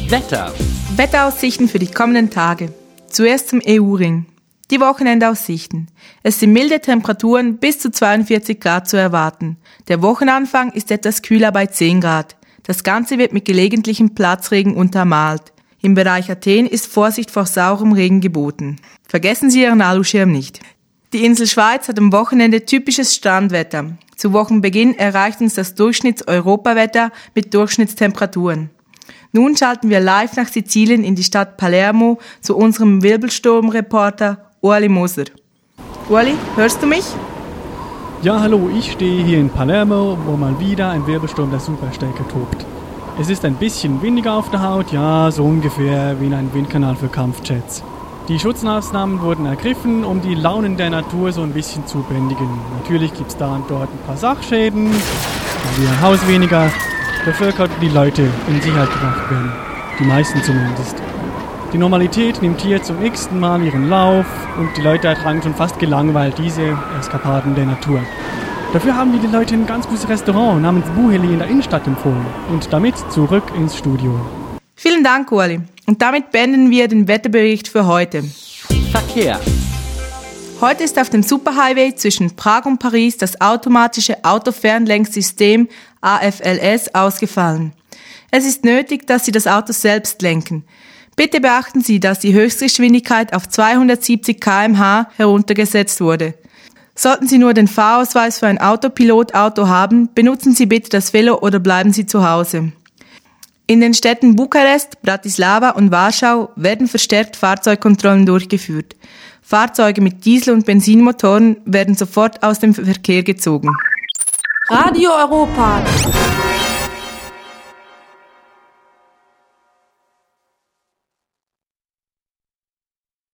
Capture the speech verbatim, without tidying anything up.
Wetter. Wetteraussichten für die kommenden Tage. Zuerst zum E U-Ring. Die Wochenendaussichten. Es sind milde Temperaturen bis zu zweiundvierzig Grad zu erwarten. Der Wochenanfang ist etwas kühler bei zehn Grad. Das Ganze wird mit gelegentlichem Platzregen untermalt. Im Bereich Athen ist Vorsicht vor saurem Regen geboten. Vergessen Sie Ihren Aluschirm nicht. Die Insel Schweiz hat am Wochenende typisches Strandwetter. Zu Wochenbeginn erreicht uns das Durchschnitts-Europawetter mit Durchschnittstemperaturen. Nun schalten wir live nach Sizilien in die Stadt Palermo zu unserem Wirbelsturmreporter Ueli Moser. Ueli, hörst du mich? Ja, hallo, ich stehe hier in Palermo, wo mal wieder ein Wirbelsturm der Superstärke tobt. Es ist ein bisschen windiger auf der Haut, ja, so ungefähr wie in einem Windkanal für Kampfjets. Die Schutzmaßnahmen wurden ergriffen, um die Launen der Natur so ein bisschen zu bändigen. Natürlich gibt es da und dort ein paar Sachschäden, mal wieder ein Haus weniger. Dafür konnten die Leute in Sicherheit gebracht werden. Die meisten zumindest. Die Normalität nimmt hier zum x-ten Mal ihren Lauf und die Leute ertragen schon fast gelangweilt diese Eskapaden der Natur. Dafür haben die Leute ein ganz gutes Restaurant namens Buheli in der Innenstadt empfohlen. Und damit zurück ins Studio. Vielen Dank, Ueli. Und damit beenden wir den Wetterbericht für heute. Verkehr. Heute ist auf dem Superhighway zwischen Prag und Paris das automatische Autofernlenksystem A F L S ausgefallen. Es ist nötig, dass Sie das Auto selbst lenken. Bitte beachten Sie, dass die Höchstgeschwindigkeit auf zweihundertsiebzig Kilometer pro Stunde heruntergesetzt wurde. Sollten Sie nur den Fahrausweis für ein Autopilot-Auto haben, benutzen Sie bitte das Velo oder bleiben Sie zu Hause. In den Städten Bukarest, Bratislava und Warschau werden verstärkt Fahrzeugkontrollen durchgeführt. Fahrzeuge mit Diesel- und Benzinmotoren werden sofort aus dem Verkehr gezogen. Radio Europa.